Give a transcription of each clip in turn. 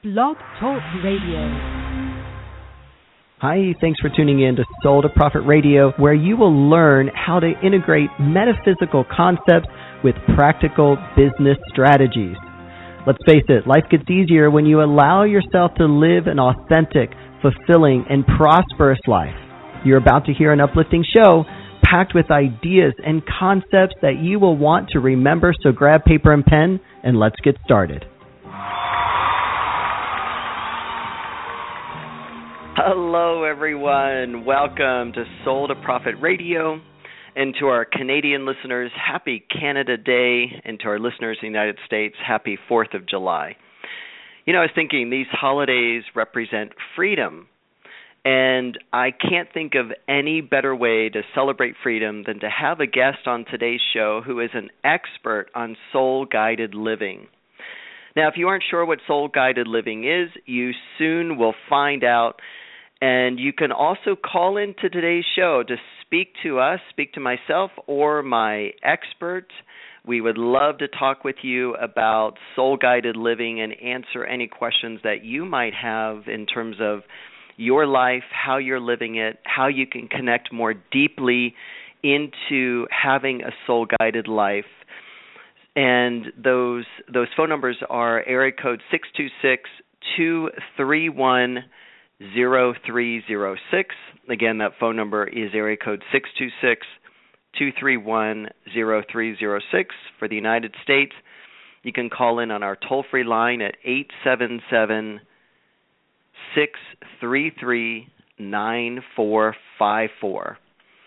Blog Talk Radio. Hi, thanks for tuning in to Soul to Profit Radio, where you will learn how to integrate metaphysical concepts with practical business strategies. Let's face it, life gets easier when you allow yourself to live an authentic, fulfilling, and prosperous life. You're about to hear an uplifting show packed with ideas and concepts that you will want to remember, so grab paper and pen and let's get started. Hello, everyone. Welcome to Soul to Profit Radio. And to our Canadian listeners, happy Canada Day. And to our listeners in the United States, happy 4th of July. You know, I was thinking these holidays represent freedom. And I can't think of any better way to celebrate freedom than to have a guest on today's show who is an expert on soul-guided living. Now, if you aren't sure what soul-guided living is, you soon will find out. And you can also call into today's show to speak to us, speak to myself or my expert. We would love to talk with you about soul-guided living and answer any questions that you might have in terms of your life, how you're living it, how you can connect more deeply into having a soul-guided life. And those phone numbers are area code 626-231-0306. Again, that phone number is area code 626-231-0306 for the United States. You can call in on our toll-free line at 877-633-9454.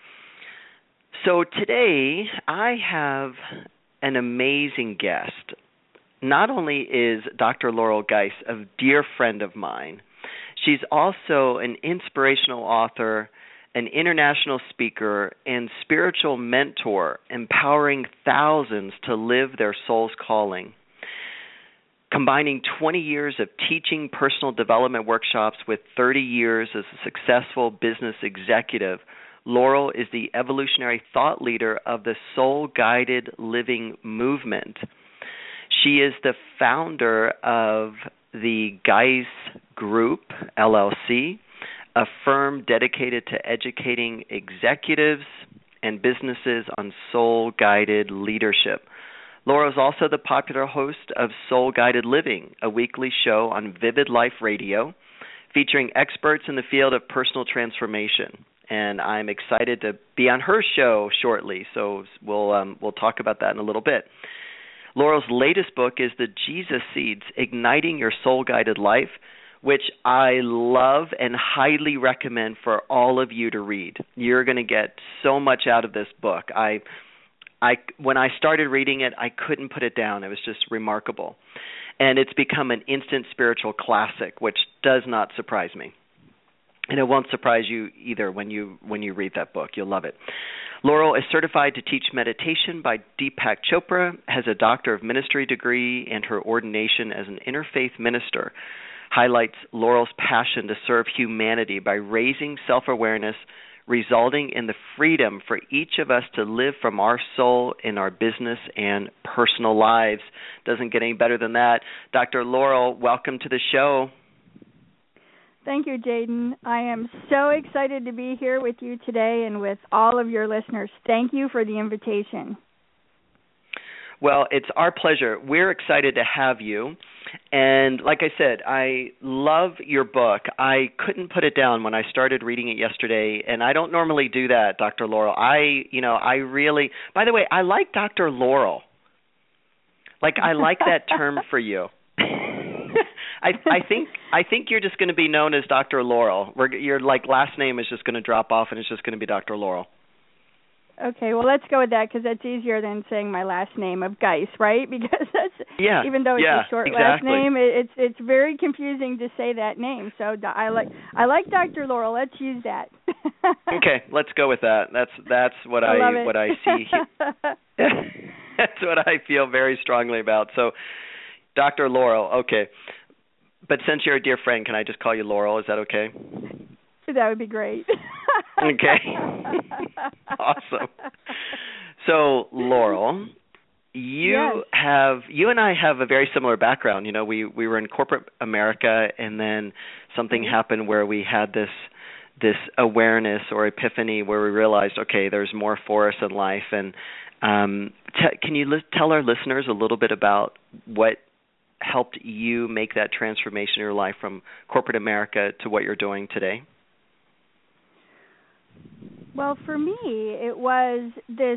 So today I have an amazing guest. Not only is Dr. Laurel Geis a dear friend of mine, she's also an inspirational author, an international speaker, and spiritual mentor, empowering thousands to live their soul's calling. Combining 20 years of teaching personal development workshops with 30 years as a successful business executive, Laurel is the evolutionary thought leader of the soul-guided living movement. She is the founder of the Geis Group, LLC, a firm dedicated to educating executives and businesses on soul-guided leadership. Laura is also the popular host of Soul Guided Living, a weekly show on Vivid Life Radio, featuring experts in the field of personal transformation. And I'm excited to be on her show shortly, so we'll talk about that in a little bit. Laurel's latest book is The Jesus Seeds, Igniting Your Soul-Guided Life, which I love and highly recommend for all of you to read. You're going to get so much out of this book. When I started reading it, I couldn't put it down. It was just remarkable. And it's become an instant spiritual classic, which does not surprise me. And it won't surprise you either when you read that book. You'll love it. Laurel is certified to teach meditation by Deepak Chopra, has a Doctor of Ministry degree, and her ordination as an interfaith minister highlights Laurel's passion to serve humanity by raising self-awareness, resulting in the freedom for each of us to live from our soul in our business and personal lives. Doesn't get any better than that. Dr. Laurel, welcome to the show. Thank you, Jaden. I am so excited to be here with you today and with all of your listeners. Thank you for the invitation. Well, it's our pleasure. We're excited to have you. And like I said, I love your book. I couldn't put it down when I started reading it yesterday, and I don't normally do that, Dr. Laurel. I really, by the way, I like Dr. Laurel. Like, I like that term for you. I think you're just going to be known as Dr. Laurel. Your last name is just going to drop off, and it's just going to be Dr. Laurel. Okay, well, let's go with that because that's easier than saying my last name of Geis, right? Because that's even though it's a short last name, it's very confusing to say that name. So I like Dr. Laurel. Let's use that. Okay, let's go with that. That's what I see. That's what I feel very strongly about. So, Dr. Laurel, okay. But since you're a dear friend, can I just call you Laurel? Is that okay? That would be great. Okay. Awesome. So, Laurel, you and I have a very similar background. You know, we were in corporate America, and then something happened where we had this awareness or epiphany where we realized, okay, there's more for us in life. And can you tell our listeners a little bit about what helped you make that transformation in your life from corporate America to what you're doing today? Well, for me, it was this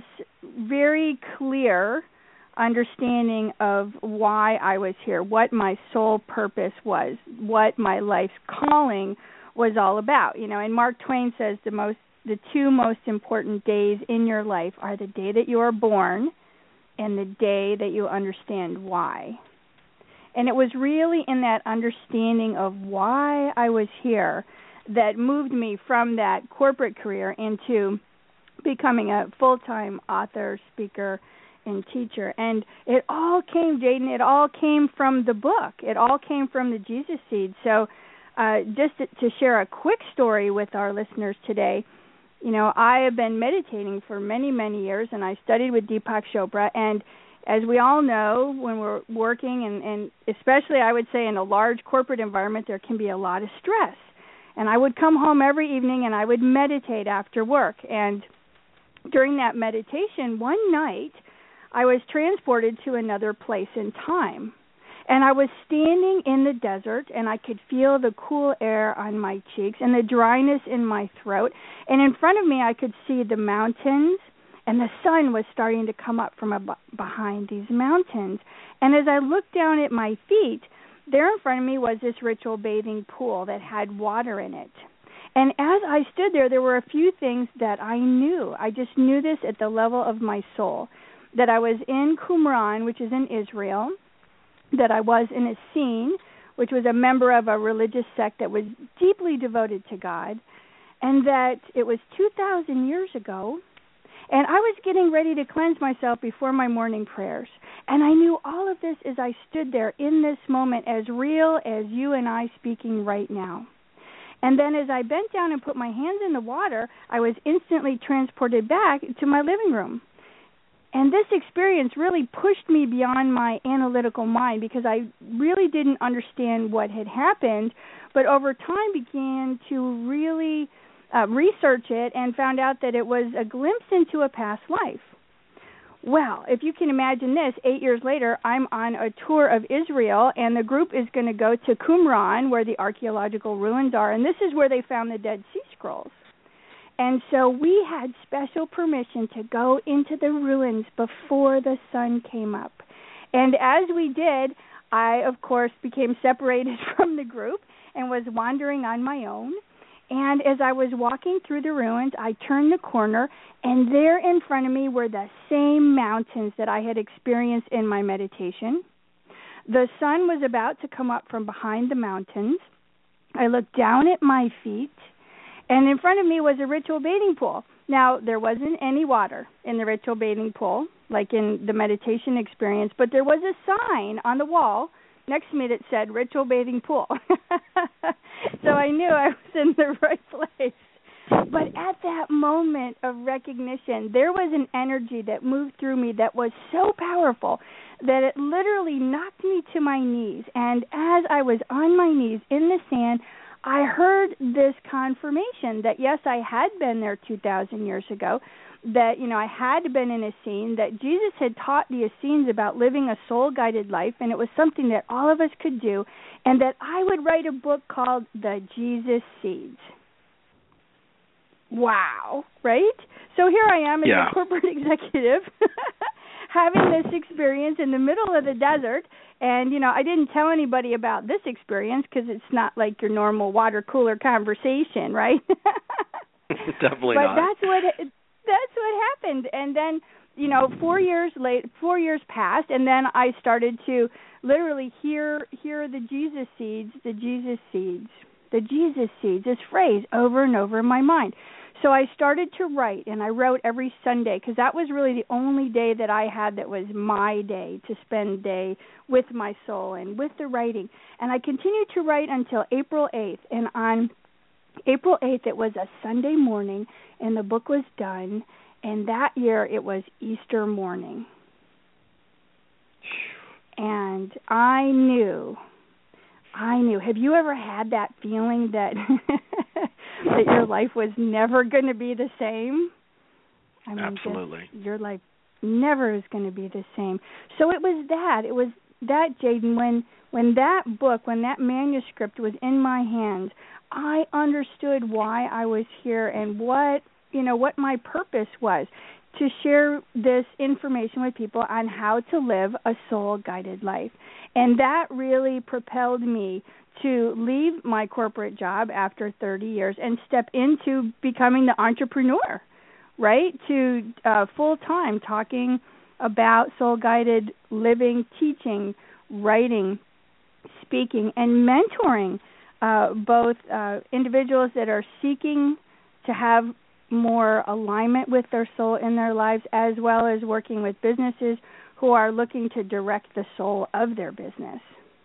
very clear understanding of why I was here, what my sole purpose was, what my life's calling was all about. You know, and Mark Twain says the two most important days in your life are the day that you are born and the day that you understand why. And it was really in that understanding of why I was here that moved me from that corporate career into becoming a full-time author, speaker, and teacher. And it all came, Jaden, it all came from the book. It all came from the Jesus Seed. So just to share a quick story with our listeners today, you know, I have been meditating for many, many years, and I studied with Deepak Chopra. And as we all know, when we're working, and especially I would say in a large corporate environment, there can be a lot of stress. And I would come home every evening and I would meditate after work. And during that meditation, one night, I was transported to another place in time. And I was standing in the desert, and I could feel the cool air on my cheeks and the dryness in my throat. And in front of me, I could see the mountains, and the sun was starting to come up from behind these mountains. And as I looked down at my feet, there in front of me was this ritual bathing pool that had water in it. And as I stood there were a few things that I knew. I just knew this at the level of my soul, that I was in Qumran, which is in Israel, that I was in Essene, which was a member of a religious sect that was deeply devoted to God, and that it was 2,000 years ago, and I was getting ready to cleanse myself before my morning prayers. And I knew all of this as I stood there in this moment, as real as you and I speaking right now. And then as I bent down and put my hands in the water, I was instantly transported back to my living room. And this experience really pushed me beyond my analytical mind because I really didn't understand what had happened, but over time began to really research it and found out that it was a glimpse into a past life. Well, if you can imagine this, 8 years later, I'm on a tour of Israel, and the group is going to go to Qumran, where the archaeological ruins are, and this is where they found the Dead Sea Scrolls. And so we had special permission to go into the ruins before the sun came up. And as we did, I, of course, became separated from the group and was wandering on my own. And as I was walking through the ruins, I turned the corner, and there in front of me were the same mountains that I had experienced in my meditation. The sun was about to come up from behind the mountains. I looked down at my feet, and in front of me was a ritual bathing pool. Now, there wasn't any water in the ritual bathing pool, like in the meditation experience, but there was a sign on the wall next to me that said ritual bathing pool. So I knew I was in the right place. But at that moment of recognition, there was an energy that moved through me that was so powerful that it literally knocked me to my knees. And as I was on my knees in the sand, I heard this confirmation that, yes, I had been there 2,000 years ago, that, you know, I had been in Essene, that Jesus had taught the Essenes about living a soul-guided life, and it was something that all of us could do, and that I would write a book called The Jesus Seeds. Wow, right? So here I am as a corporate executive having this experience in the middle of the desert, and, you know, I didn't tell anybody about this experience because it's not like your normal water cooler conversation, right? Definitely not. But that's what happened. And then, you know, 4 years passed, and then I started to literally hear the Jesus seeds, this phrase over and over in my mind. So I started to write, and I wrote every Sunday because that was really the only day that I had that was my day to spend day with my soul and with the writing. And I continued to write until April 8th, and on April 8th, it was a Sunday morning, and the book was done, and that year it was Easter morning. And I knew. Have you ever had that feeling that that your life was never going to be the same? I mean, absolutely. Your life never is going to be the same. So it was that, Jaden, when that book, when that manuscript was in my hands, I understood why I was here and what my purpose was, to share this information with people on how to live a soul-guided life. And that really propelled me to leave my corporate job after 30 years and step into becoming the entrepreneur, right? To full-time talking about soul-guided living, teaching, writing, speaking, and mentoring both individuals that are seeking to have more alignment with their soul in their lives, as well as working with businesses who are looking to direct the soul of their business.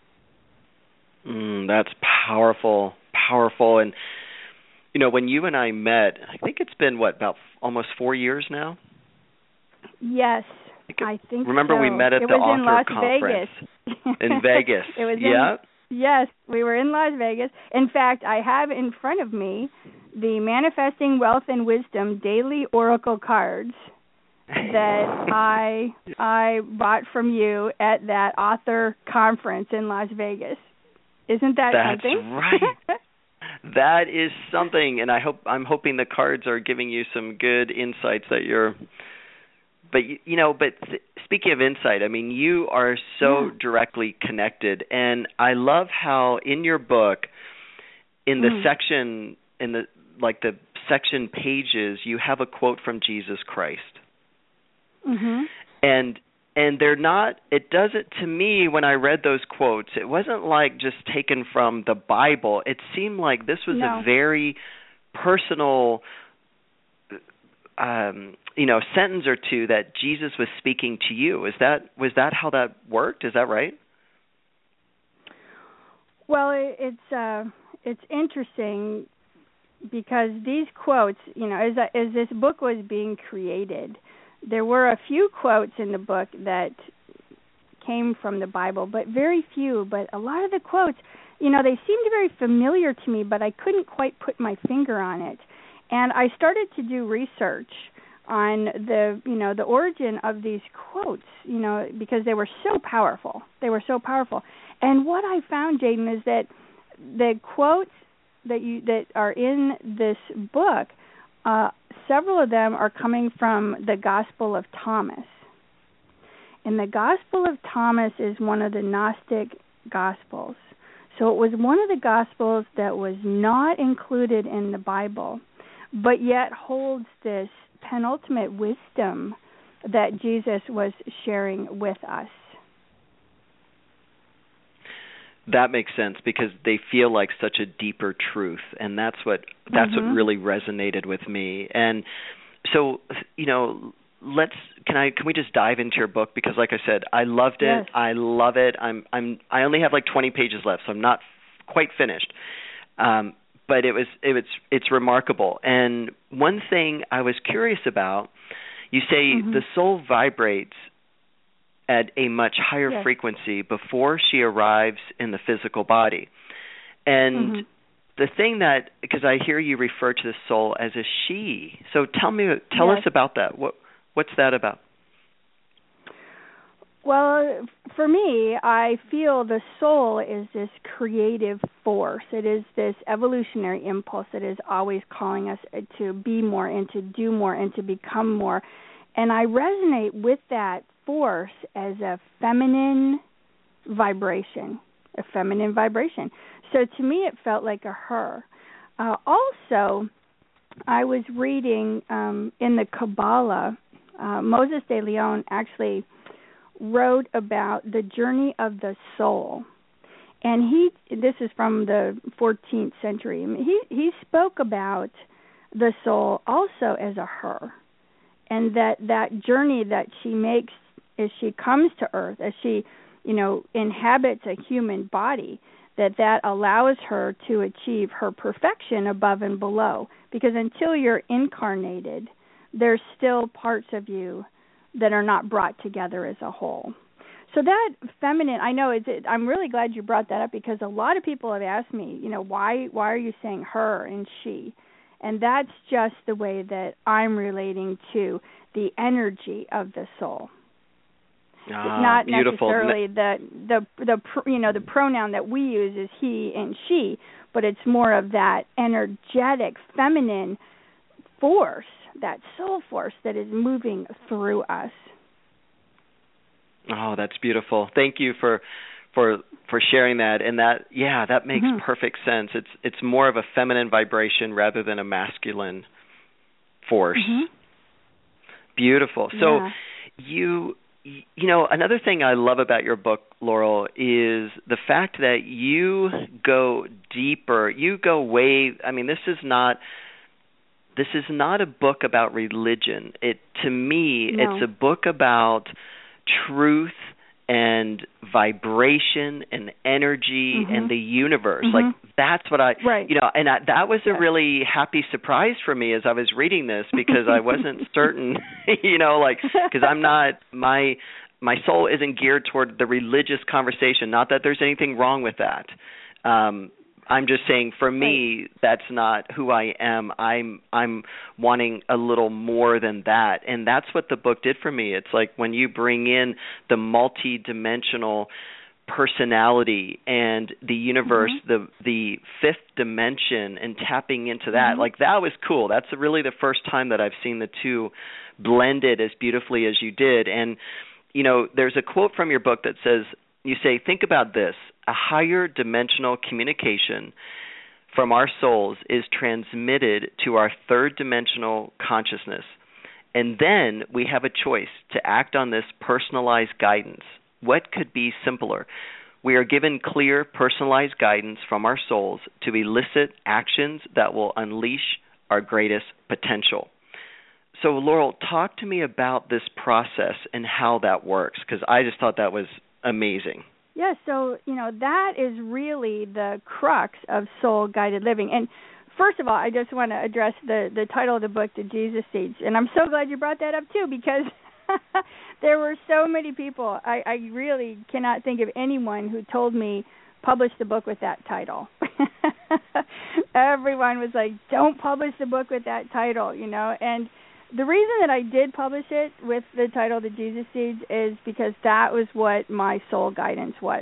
That's powerful. And, when you and I met, I think it's been, about almost 4 years now? Yes, I think remember so. we met at the author conference in Vegas. It was yes, we were in Las Vegas. In fact, I have in front of me the Manifesting Wealth and Wisdom Daily Oracle cards that I bought from you at that author conference in Las Vegas. Isn't that something? That's right. That is something, and I'm hoping the cards are giving you some good insights that you're. But speaking of insight, I mean, you are so directly connected, and I love how in your book, in the section, in the section pages, you have a quote from Jesus Christ. Mm-hmm. And they're not. It doesn't, to me, when I read those quotes, it wasn't like just taken from the Bible. It seemed like this was a very personal sentence or two that Jesus was speaking to you. Was that how that worked? Is that right? Well, it's interesting because these quotes, as this book was being created, there were a few quotes in the book that came from the Bible, but very few. But a lot of the quotes, they seemed very familiar to me, but I couldn't quite put my finger on it. And I started to do research on the origin of these quotes, because they were so powerful. And what I found, Jaden, is that the quotes that are in this book, several of them are coming from the Gospel of Thomas. And the Gospel of Thomas is one of the Gnostic Gospels. So it was one of the Gospels that was not included in the Bible, but yet holds this penultimate wisdom that Jesus was sharing with us. That makes sense because they feel like such a deeper truth, and that's what really resonated with me. And so, can we just dive into your book, because like I said, I loved it. Yes. I love it. I only have like 20 pages left, so I'm not quite finished. But it's remarkable. And one thing I was curious about, you say the soul vibrates at a much higher frequency before she arrives in the physical body. And the thing that, because I hear you refer to the soul as a she, so tell us about that. What's that about? Well, for me, I feel the soul is this creative force. It is this evolutionary impulse that is always calling us to be more and to do more and to become more. And I resonate with that force as a feminine vibration. So to me, it felt like a her. Also, I was reading in the Kabbalah, Moses de Leon actually wrote about the journey of the soul. And this is from the 14th century. He spoke about the soul also as a her. And that journey that she makes as she comes to earth, as she, inhabits a human body, that allows her to achieve her perfection above and below. Because until you're incarnated, there's still parts of you that are not brought together as a whole. So that feminine, I know I'm really glad you brought that up, because a lot of people have asked me, why are you saying her and she? And that's just the way that I'm relating to the energy of the soul. Not beautiful. Necessarily the pronoun that we use is he and she, but it's more of that energetic feminine force, that soul force that is moving through us. Oh, that's beautiful. Thank you for sharing that. And that makes perfect sense. It's more of a feminine vibration rather than a masculine force. Beautiful. So another thing I love about your book, Laurel, is the fact that you go deeper. You go way. I mean, this is not a book about religion. To me, it's a book about truth and vibration and energy and the universe. Like, that's what that was a really happy surprise for me as I was reading this, because I wasn't certain, because I'm not, my soul isn't geared toward the religious conversation. Not that there's anything wrong with that. I'm just saying, for me, that's not who I am. I'm wanting a little more than that, and that's what the book did for me. It's like when you bring in the multi-dimensional personality and the universe, the fifth dimension, and tapping into that. Like, that was cool. That's really the first time that I've seen the two blended as beautifully as you did. And there's a quote from your book that says, you say, think about this: a higher dimensional communication from our souls is transmitted to our third dimensional consciousness. And then we have a choice to act on this personalized guidance. What could be simpler? We are given clear, personalized guidance from our souls to elicit actions that will unleash our greatest potential. So, Laurel, talk to me about this process and how that works, because I just thought that was amazing. Yeah, so, that is really the crux of soul-guided living. And first of all, I just want to address the title of the book, The Jesus Seeds. And I'm so glad you brought that up, too, because there were so many people. I really cannot think of anyone who told me, publish the book with that title. Everyone was like, don't publish the book with that title, And the reason that I did publish it with the title The Jesus Seeds is because that was what my soul guidance was,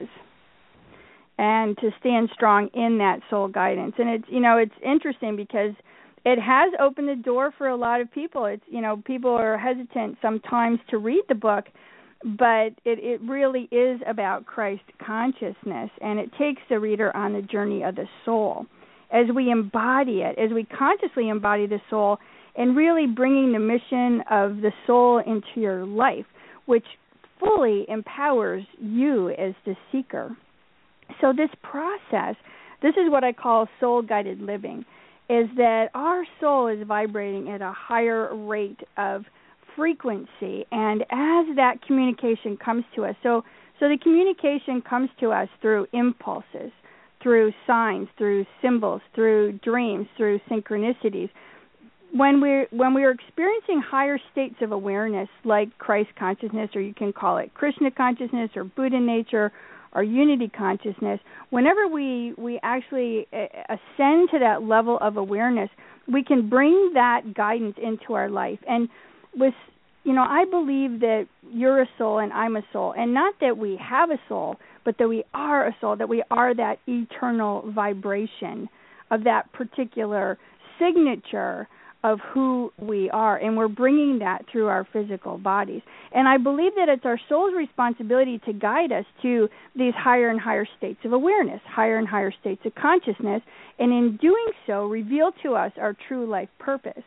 and to stand strong in that soul guidance. And it's interesting because it has opened the door for a lot of people. It's people are hesitant sometimes to read the book, but it really is about Christ consciousness, and it takes the reader on the journey of the soul as we embody it, as we consciously embody the soul, and really bringing the mission of the soul into your life, which fully empowers you as the seeker. So this process, this is what I call soul-guided living, is that our soul is vibrating at a higher rate of frequency, and as that communication comes to us, so the communication comes to us through impulses, through signs, through symbols, through dreams, through synchronicities. When we're experiencing higher states of awareness, like Christ consciousness, or you can call it Krishna consciousness, or Buddha nature, or unity consciousness, whenever we actually ascend to that level of awareness, we can bring that guidance into our life. And with, I believe that you're a soul and I'm a soul, and not that we have a soul, but that we are a soul, that we are that eternal vibration of that particular signature of who we are, and we're bringing that through our physical bodies. And I believe that it's our soul's responsibility to guide us to these higher and higher states of awareness, higher and higher states of consciousness, and in doing so, reveal to us our true life purpose.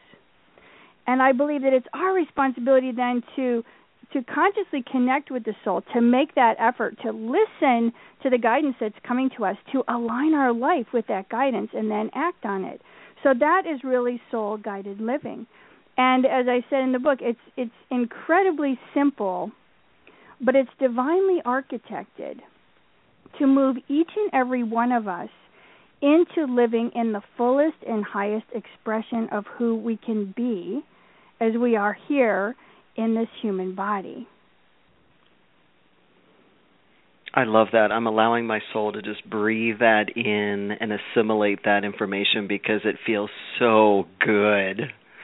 And I believe that it's our responsibility then to consciously connect with the soul, to make that effort, to listen to the guidance that's coming to us, to align our life with that guidance, and then act on it. So that is really soul-guided living. And as I said in the book, it's incredibly simple, but it's divinely architected to move each and every one of us into living in the fullest and highest expression of who we can be as we are here in this human body. I love that. I'm allowing my soul to just breathe that in and assimilate that information because it feels so good.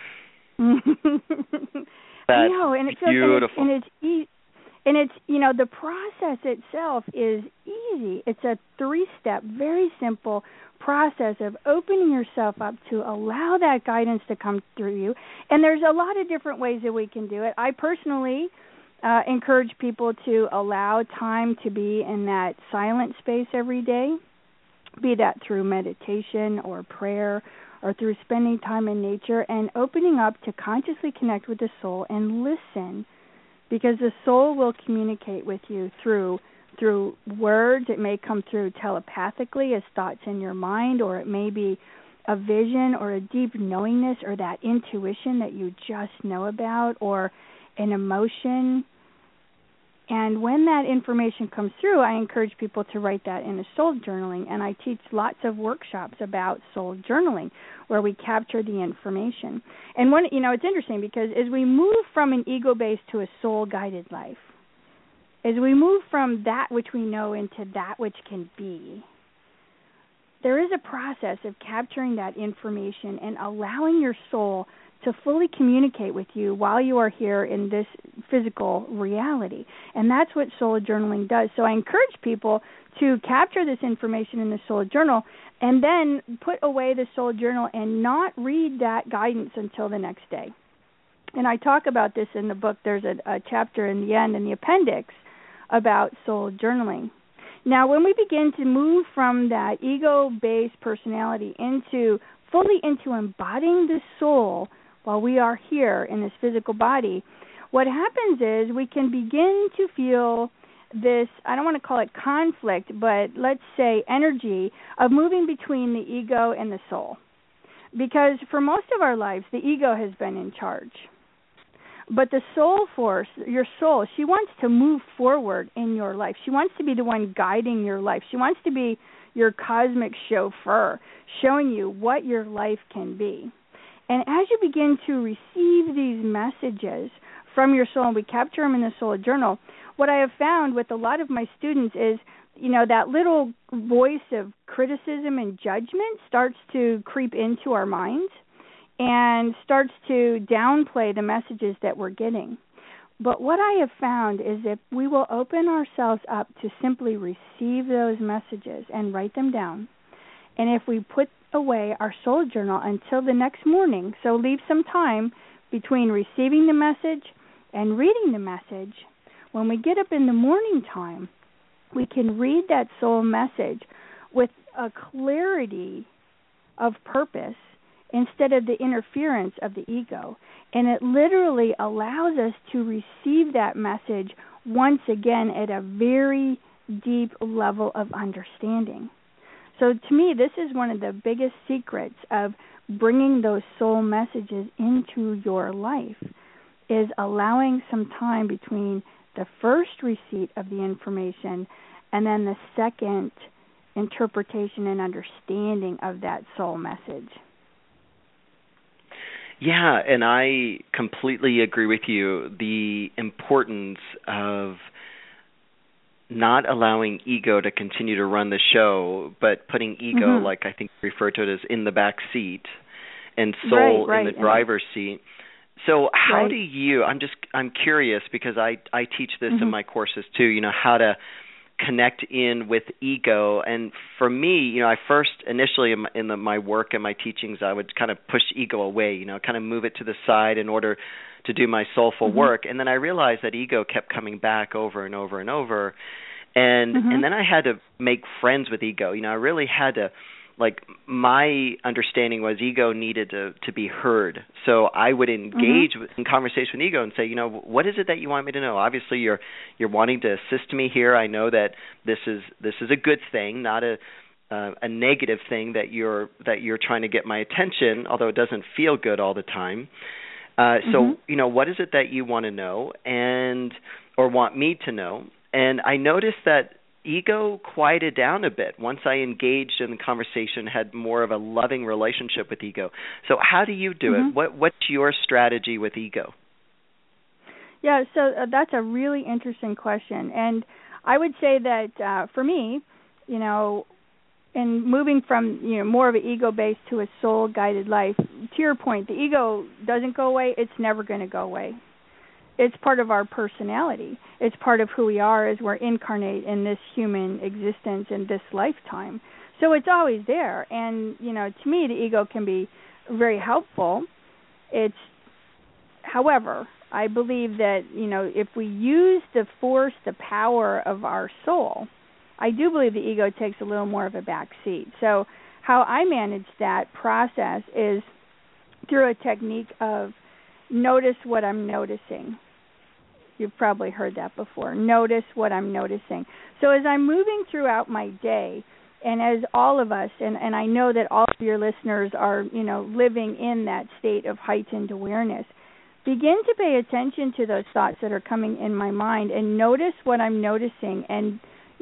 That's and it feels beautiful. And it's the process itself is easy. It's a 3-step, very simple process of opening yourself up to allow that guidance to come through you. And there's a lot of different ways that we can do it. I personally encourage people to allow time to be in that silent space every day, be that through meditation or prayer or through spending time in nature and opening up to consciously connect with the soul and listen, because the soul will communicate with you through words. It may come through telepathically as thoughts in your mind, or it may be a vision or a deep knowingness or that intuition that you just know about, or an emotion. And when that information comes through, I encourage people to write that in a soul journaling. And I teach lots of workshops about soul journaling where we capture the information. And it's interesting because as we move from an ego-based to a soul-guided life, as we move from that which we know into that which can be, there is a process of capturing that information and allowing your soul to fully communicate with you while you are here in this physical reality. And that's what soul journaling does. So I encourage people to capture this information in the soul journal and then put away the soul journal and not read that guidance until the next day. And I talk about this in the book. There's a chapter in the end in the appendix about soul journaling. Now, when we begin to move from that ego-based personality fully into embodying the soul while we are here in this physical body, what happens is we can begin to feel this, I don't want to call it conflict, but let's say energy of moving between the ego and the soul. Because for most of our lives, the ego has been in charge. But the soul force, your soul, she wants to move forward in your life. She wants to be the one guiding your life. She wants to be your cosmic chauffeur, showing you what your life can be. And as you begin to receive these messages from your soul, and we capture them in the soul journal, what I have found with a lot of my students is, that little voice of criticism and judgment starts to creep into our minds and starts to downplay the messages that we're getting. But what I have found is if we will open ourselves up to simply receive those messages and write them down, and if we put away our soul journal until the next morning, so leave some time between receiving the message and reading the message, when we get up in the morning time, we can read that soul message with a clarity of purpose instead of the interference of the ego. And it literally allows us to receive that message once again at a very deep level of understanding. So to me, this is one of the biggest secrets of bringing those soul messages into your life, is allowing some time between the first receipt of the information and then the second interpretation and understanding of that soul message. Yeah, and I completely agree with you. The importance of not allowing ego to continue to run the show, but putting ego, like I think you refer to it as, in the back seat and soul in the driver's seat. So how do you, I'm curious because I teach this in my courses too, how to connect in with ego. And for me, I first initially in my work and my teachings, I would kind of push ego away, kind of move it to the side in order to do my soulful work. And then I realized that ego kept coming back over and over and over. And then I had to make friends with ego. I really had to, my understanding was ego needed to be heard. So I would engage in conversation with ego and say, what is it that you want me to know? Obviously, you're wanting to assist me here. I know that this is a good thing, not a negative thing that you're trying to get my attention, although it doesn't feel good all the time. So, what is it that you want to know or want me to know? And I noticed that ego quieted down a bit once I engaged in the conversation, had more of a loving relationship with ego. So how do you do it? What's your strategy with ego? Yeah, so that's a really interesting question. And I would say that for me, and moving from more of an ego-based to a soul-guided life, to your point, the ego doesn't go away. It's never going to go away. It's part of our personality. It's part of who we are as we're incarnate in this human existence in this lifetime. So it's always there. And, to me, the ego can be very helpful. However, I believe that, if we use the force, the power of our soul, I do believe the ego takes a little more of a back seat. So how I manage that process is through a technique of notice what I'm noticing. You've probably heard that before. Notice what I'm noticing. So as I'm moving throughout my day, and as all of us, and I know that all of your listeners are, living in that state of heightened awareness, begin to pay attention to those thoughts that are coming in my mind and notice what I'm noticing and,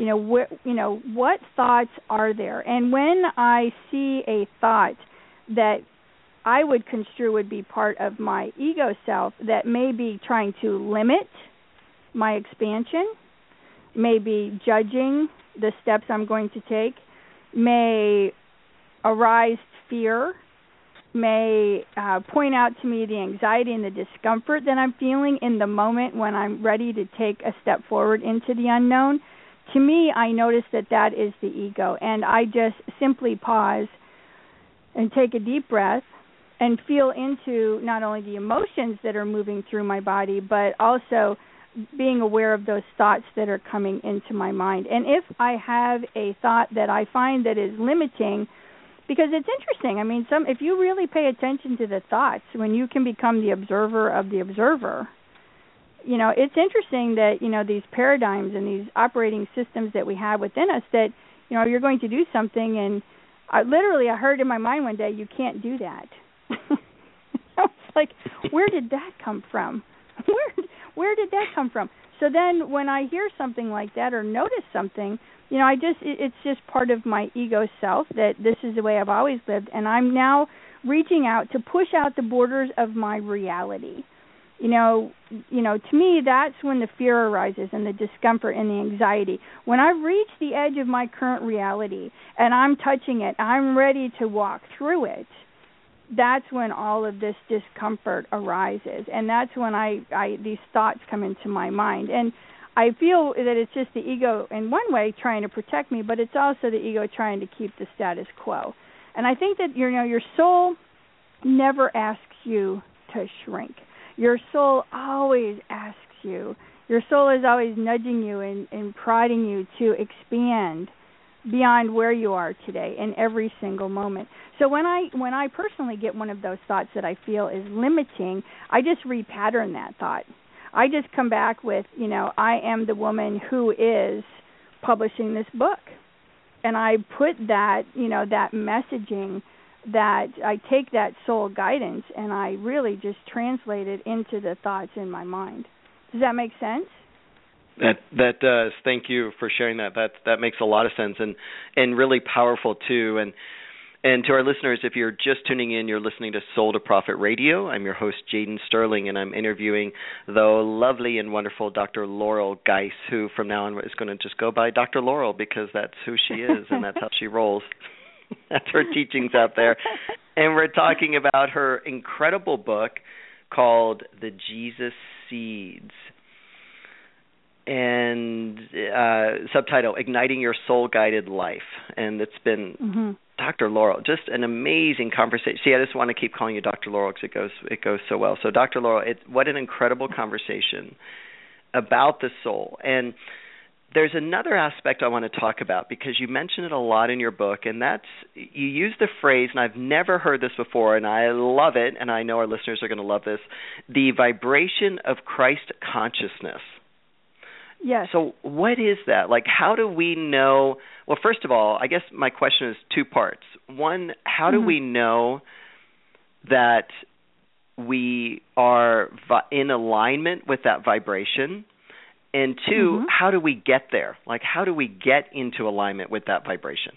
what thoughts are there. And when I see a thought that I would construe would be part of my ego self that may be trying to limit my expansion, may be judging the steps I'm going to take, may arise fear, may point out to me the anxiety and the discomfort that I'm feeling in the moment when I'm ready to take a step forward into the unknown. To me, I notice that is the ego, and I just simply pause and take a deep breath and feel into not only the emotions that are moving through my body, but also being aware of those thoughts that are coming into my mind. And if I have a thought that I find that is limiting, because it's interesting, if you really pay attention to the thoughts, when you can become the observer of the observer, it's interesting that, these paradigms and these operating systems that we have within us that, you're going to do something, and I heard in my mind one day, you can't do that. I was like, where did that come from? Where did that come from? So then when I hear something like that or notice something, it's just part of my ego self that this is the way I've always lived, and I'm now reaching out to push out the borders of my reality. To me, that's when the fear arises and the discomfort and the anxiety. When I've reached the edge of my current reality and I'm touching it, I'm ready to walk through it, that's when all of this discomfort arises. And that's when these thoughts come into my mind. And I feel that it's just the ego in one way trying to protect me, but it's also the ego trying to keep the status quo. And I think that, your soul never asks you to shrink. Your soul always asks you. Your soul is always nudging you and prodding you to expand beyond where you are today in every single moment. So when I personally get one of those thoughts that I feel is limiting, I just repattern that thought. I just come back with, I am the woman who is publishing this book. And I put that, that messaging, that I take that soul guidance and I really just translate it into the thoughts in my mind. Does that make sense? That does. Thank you for sharing that. That makes a lot of sense and really powerful too. And to our listeners, if you're just tuning in, you're listening to Soul to Profit Radio. I'm your host, Jaden Sterling, and I'm interviewing the lovely and wonderful Dr. Laurel Geis, who from now on is going to just go by Dr. Laurel because that's who she is and that's how she rolls. That's her teachings out there. And we're talking about her incredible book called The Jesus Seeds, and subtitle, Igniting Your Soul-Guided Life. And it's been Dr. Laurel, just an amazing conversation. See, I just want to keep calling you Dr. Laurel because it goes so well. So Dr. Laurel, what an incredible conversation about the soul. And there's another aspect I want to talk about because you mention it a lot in your book, and that's you use the phrase, and I've never heard this before, and I love it, and I know our listeners are going to love this, the vibration of Christ consciousness. Yes. So what is that? Like, how do we know? Well, first of all, I guess my question is two parts. One, how do we know that we are in alignment with that vibration? And two, how do we get there? Like, how do we get into alignment with that vibration?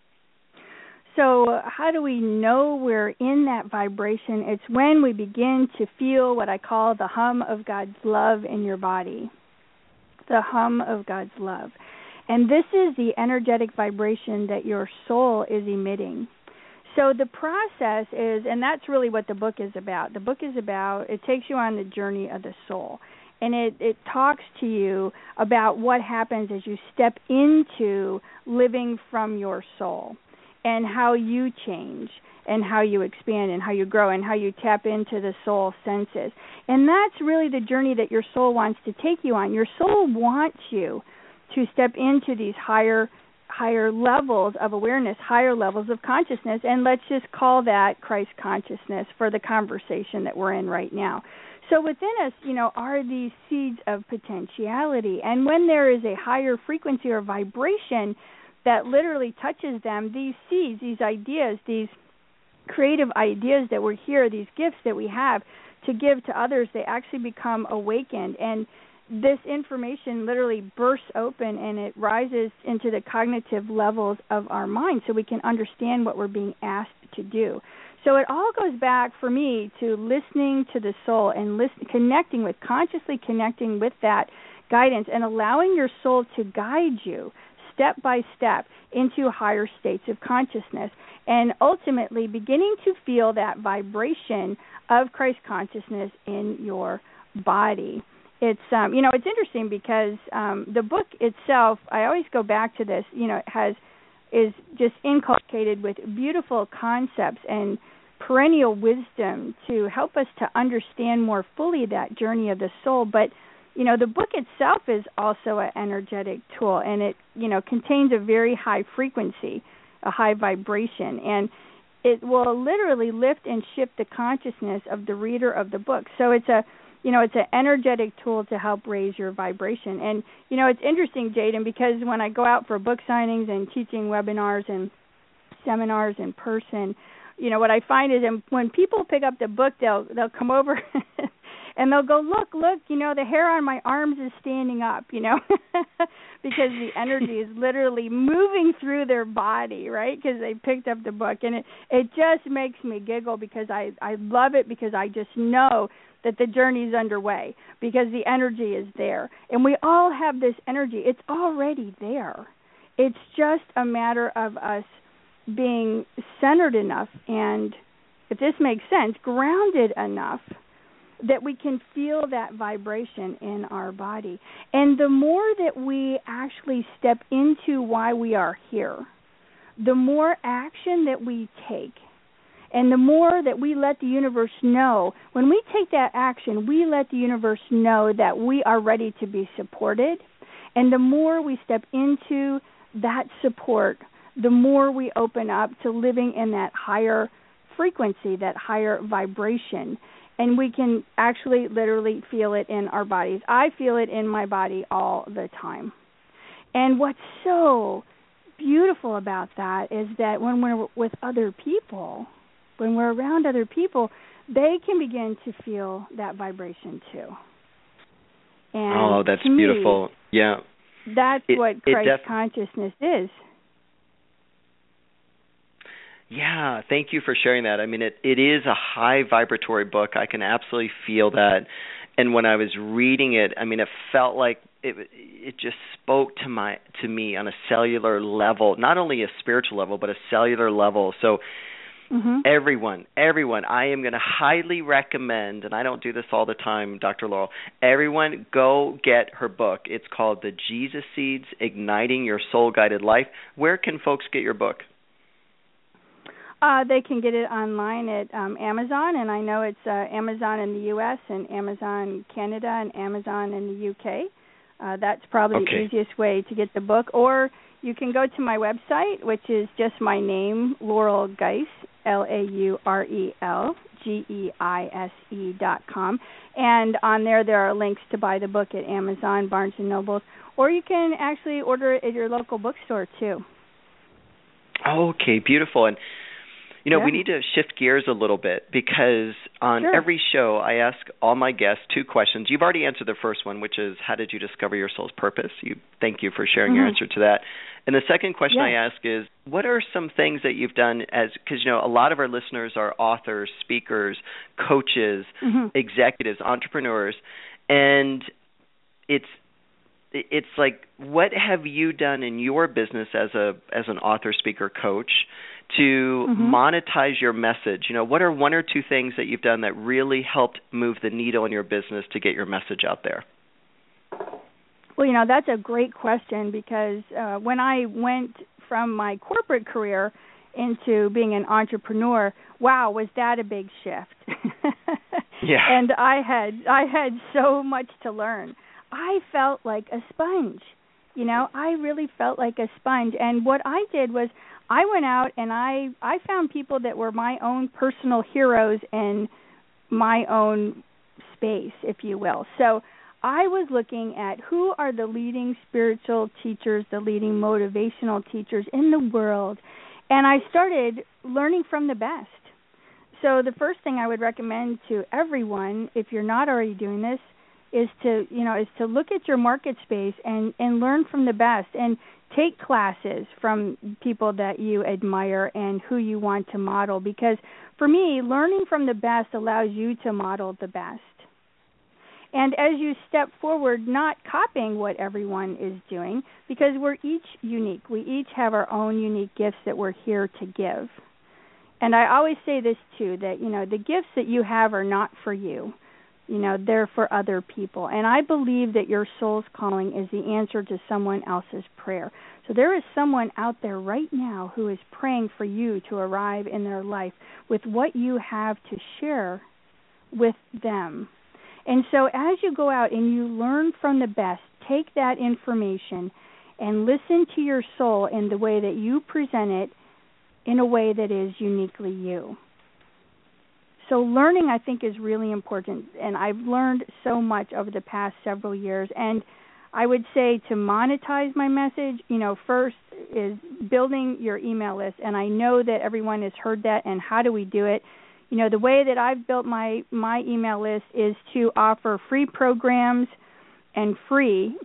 So how do we know we're in that vibration? It's when we begin to feel what I call the hum of God's love in your body. the hum of God's love. And this is the energetic vibration that your soul is emitting. So the process is, and that's really what the book is about. The book is about, it takes you on the journey of the soul. And it talks to you about what happens as you step into living from your soul and how you change and how you expand and how you grow and how you tap into the soul senses. And that's really the journey that your soul wants to take you on. Your soul wants you to step into these higher levels of awareness, higher levels of consciousness, and let's just call that Christ consciousness for the conversation that we're in right now. So within us, are these seeds of potentiality, and when there is a higher frequency or vibration that literally touches them, these seeds, these ideas, these creative ideas that we're here, these gifts that we have to give to others, they actually become awakened, and this information literally bursts open and it rises into the cognitive levels of our mind so we can understand what we're being asked to do. So it all goes back for me to listening to the soul and consciously connecting with that guidance and allowing your soul to guide you step by step into higher states of consciousness and ultimately beginning to feel that vibration of Christ consciousness in your body. It's it's interesting because the book itself, I always go back to this, is just inculcated with beautiful concepts and perennial wisdom to help us to understand more fully that journey of the soul. But the book itself is also an energetic tool, and it contains a very high frequency, a high vibration, and it will literally lift and shift the consciousness of the reader of the book. So it's an energetic tool to help raise your vibration. And, it's interesting, Jaden, because when I go out for book signings and teaching webinars and seminars in person, what I find is when people pick up the book, they'll come over and they'll go, look, the hair on my arms is standing up, because the energy is literally moving through their body, right, because they picked up the book. And it just makes me giggle because I love it, because I just know that the journey is underway because the energy is there. And we all have this energy. It's already there. It's just a matter of us being centered enough and, if this makes sense, grounded enough that we can feel that vibration in our body. And the more that we actually step into why we are here, the more action that we take, and the more that we let the universe know, when we take that action, we let the universe know that we are ready to be supported. And the more we step into that support, the more we open up to living in that higher frequency, that higher vibration. And we can actually literally feel it in our bodies. I feel it in my body all the time. And what's so beautiful about that is that when we're with other people, when we're around other people, they can begin to feel that vibration too. And that's beautiful. Yeah. That's what Christ consciousness is. Yeah, thank you for sharing that. I mean, it is a high vibratory book. I can absolutely feel that. And when I was reading it, I mean, it felt like it just spoke to me on a cellular level, not only a spiritual level, but a cellular level. So everyone, I am going to highly recommend, and I don't do this all the time, Dr. Laurel, everyone go get her book. It's called The Jesus Seeds, Igniting Your Soul-Guided Life. Where can folks get your book? They can get it online at Amazon, and I know it's Amazon in the U.S. and Amazon Canada and Amazon in the U.K. That's probably the easiest way to get the book. Or you can go to my website, which is just my name, Laurel Geise, LaurelGeise.com. And on there are links to buy the book at Amazon, Barnes & Noble, or you can actually order it at your local bookstore, too. Okay, beautiful. And we need to shift gears a little bit because on every show I ask all my guests two questions. You've already answered the first one, which is, how did you discover your soul's purpose? Thank you for sharing your answer to that. And the second question I ask is, what are some things that you've done because, a lot of our listeners are authors, speakers, coaches, executives, entrepreneurs, and it's it's like, what have you done in your business as an author, speaker, coach to monetize your message? What are one or two things that you've done that really helped move the needle in your business to get your message out there? Well, that's a great question, because when I went from my corporate career into being an entrepreneur, wow, was that a big shift. Yeah. And I had so much to learn. I felt like a sponge. I really felt like a sponge. And what I did was I went out and I found people that were my own personal heroes in my own space, if you will. So I was looking at who are the leading spiritual teachers, the leading motivational teachers in the world, and I started learning from the best. So the first thing I would recommend to everyone, if you're not already doing this, is to look at your market space and learn from the best, and take classes from people that you admire and who you want to model. Because for me, learning from the best allows you to model the best. And as you step forward, not copying what everyone is doing, because we're each unique. We each have our own unique gifts that we're here to give. And I always say this too, that, the gifts that you have are not for you. They're for other people. And I believe that your soul's calling is the answer to someone else's prayer. So there is someone out there right now who is praying for you to arrive in their life with what you have to share with them. And so as you go out and you learn from the best, take that information and listen to your soul in the way that you present it in a way that is uniquely you. So learning, I think, is really important, and I've learned so much over the past several years. And I would say to monetize my message, first is building your email list, and I know that everyone has heard that, and how do we do it? The way that I've built my email list is to offer free programs and free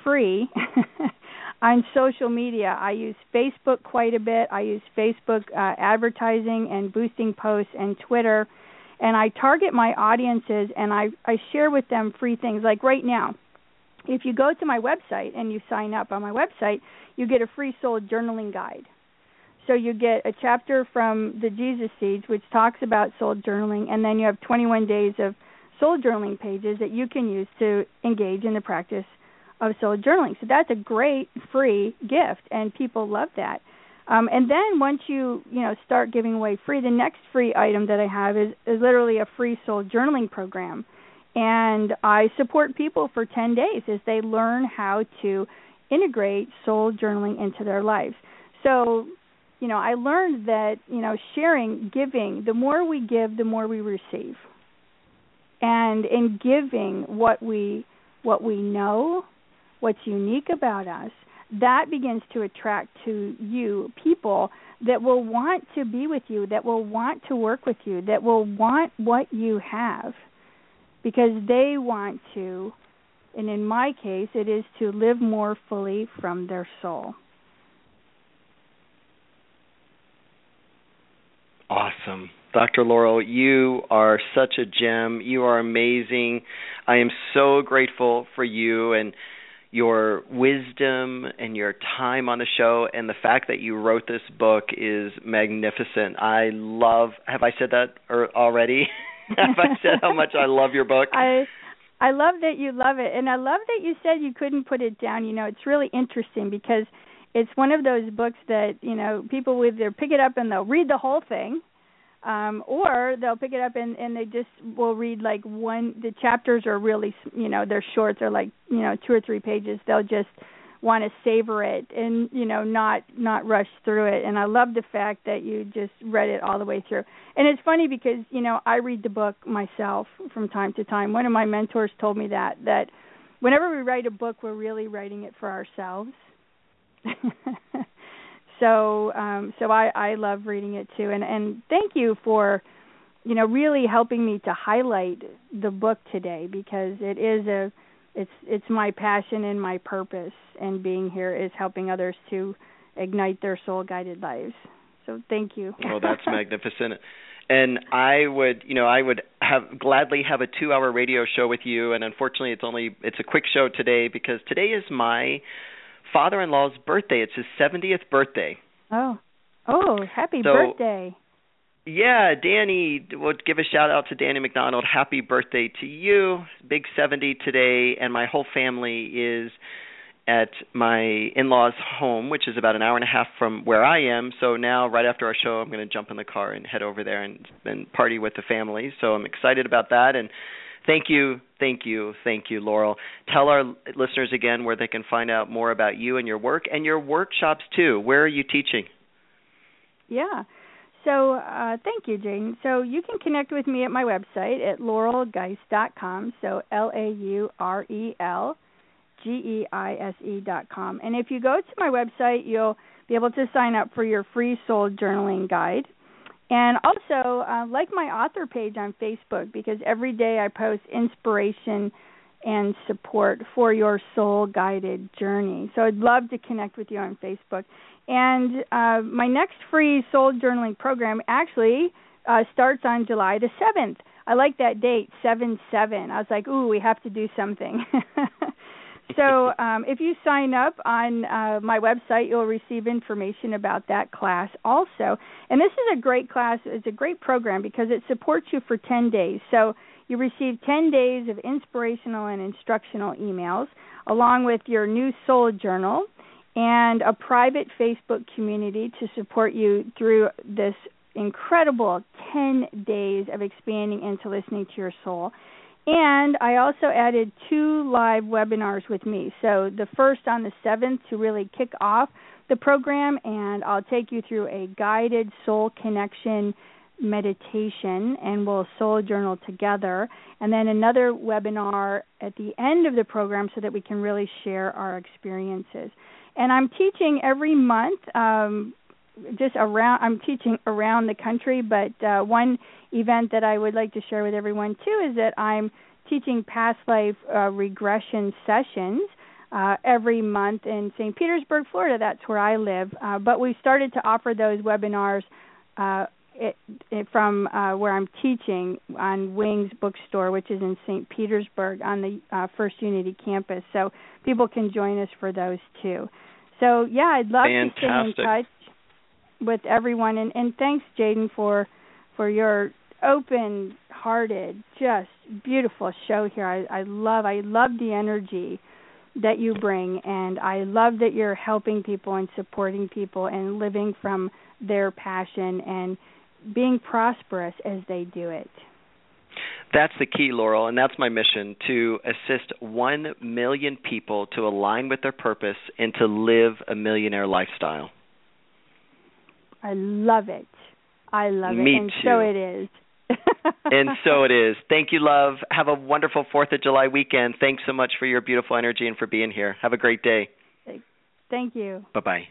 on social media. I use Facebook quite a bit. I use Facebook advertising and boosting posts, and Twitter. And I target my audiences, and I share with them free things. Like right now, if you go to my website and you sign up on my website, you get a free soul journaling guide. So you get a chapter from the Jesus Seeds, which talks about soul journaling, and then you have 21 days of soul journaling pages that you can use to engage in the practice of soul journaling. So that's a great free gift, and people love that. And then once you start giving away free, the next free item that I have is literally a free soul journaling program. And I support people for 10 days as they learn how to integrate soul journaling into their lives. So, I learned that, sharing, giving, the more we give, the more we receive. And in giving what we know, what's unique about us, that begins to attract to you people that will want to be with you, that will want to work with you, that will want what you have, because they want to, and in my case, it is to live more fully from their soul. Awesome. Dr. Laurel, you are such a gem. You are amazing. I am so grateful for you and your wisdom and your time on the show, and the fact that you wrote this book is magnificent. I love, have I said that already? Have I said how much I love your book? I love that you love it, and I love that you said you couldn't put it down. It's really interesting because it's one of those books that, people will either pick it up and they'll read the whole thing, or they'll pick it up and they just will read like the chapters are really, they're short, they're like, 2 or 3 pages. They'll just want to savor it and, not rush through it. And I love the fact that you just read it all the way through. And it's funny because, I read the book myself from time to time. One of my mentors told me that whenever we write a book, we're really writing it for ourselves. So I love reading it too, and thank you for really helping me to highlight the book today, because it is it's my passion and my purpose, and being here is helping others to ignite their soul guided lives. So thank you. Well, that's magnificent. And I would gladly have a 2-hour radio show with you. And unfortunately, it's a quick show today because today is my father-in-law's birthday. It's his 70th birthday. Oh, happy birthday. Yeah, Danny, we'll give a shout out to Danny McDonald. Happy birthday to you. Big 70 today, and my whole family is at my in-laws' home, which is about an hour and a half from where I am. So now, right after our show, I'm going to jump in the car and head over there and party with the family. So I'm excited about that. And thank you, Laurel. Tell our listeners again where they can find out more about you and your work and your workshops, too. Where are you teaching? Yeah. So thank you, Jaden. So you can connect with me at my website at laurelgeise.com. So LaurelGeise.com. And if you go to my website, you'll be able to sign up for your free soul journaling guide. And also, like my author page on Facebook, because every day I post inspiration and support for your soul-guided journey. So I'd love to connect with you on Facebook. And my next free soul journaling program actually starts on July the 7th. I like that date, 7/7. I was like, we have to do something. So if you sign up on my website, you'll receive information about that class also. And this is a great class. It's a great program because it supports you for 10 days. So you receive 10 days of inspirational and instructional emails along with your new soul journal and a private Facebook community to support you through this incredible 10 days of expanding into listening to your soul. And I also added 2 live webinars with me. So the first on the 7th to really kick off the program, and I'll take you through a guided soul connection meditation, and we'll soul journal together. And then another webinar at the end of the program so that we can really share our experiences. And I'm teaching every month. I'm teaching around the country, but one event that I would like to share with everyone too is that I'm teaching past life regression sessions every month in St. Petersburg, Florida. That's where I live. But we started to offer those webinars from where I'm teaching on Wings Bookstore, which is in St. Petersburg on the First Unity campus. So people can join us for those too. So, yeah, I'd love to stay in touch with everyone. And thanks, Jaden, for your open-hearted, just beautiful show here. I love the energy that you bring, and I love that you're helping people and supporting people and living from their passion and being prosperous as they do it. That's the key, Laurel, and that's my mission, to assist 1 million people to align with their purpose and to live a millionaire lifestyle. I love it. Me and too. So it is. And so it is. Thank you, love. Have a wonderful 4th of July weekend. Thanks so much for your beautiful energy and for being here. Have a great day. Thank you. Bye-bye.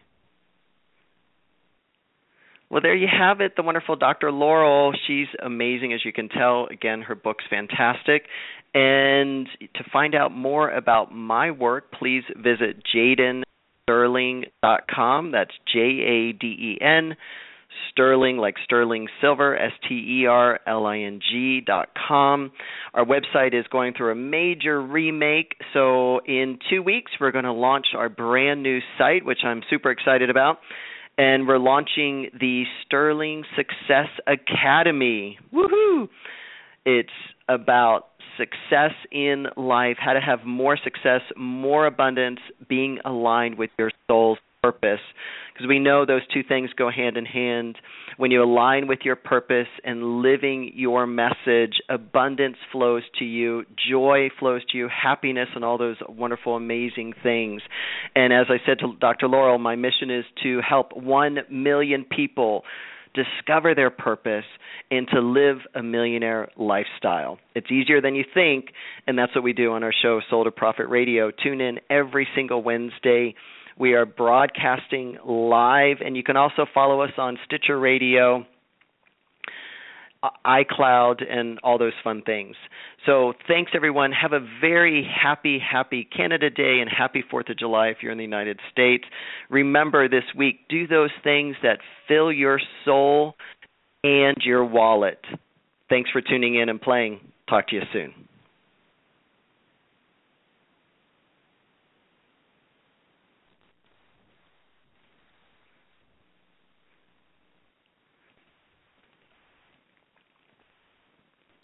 Well, there you have it, the wonderful Dr. Laurel. She's amazing, as you can tell. Again, her book's fantastic. And to find out more about my work, please visit JadenSterling.com. That's Jaden, Sterling, like sterling silver, STERLING.com. Our website is going through a major remake, so in 2 weeks we're going to launch our brand new site, which I'm super excited about. And we're launching the Sterling Success Academy. Woohoo! It's about success in life, how to have more success, more abundance, being aligned with your soul's purpose. Because we know those two things go hand in hand. When you align with your purpose and living your message, abundance flows to you, joy flows to you, happiness, and all those wonderful, amazing things. And as I said to Dr. Laurel, my mission is to help 1 million people discover their purpose and to live a millionaire lifestyle. It's easier than you think, and that's what we do on our show, Soul to Profit Radio. Tune in every single Wednesday. We are broadcasting live, and you can also follow us on Stitcher Radio iCloud and all those fun things. So thanks, everyone. Have a very happy Canada Day and happy 4th of July if you're in the United States. Remember this week, do those things that fill your soul and your wallet. Thanks for tuning in and playing. Talk to you soon.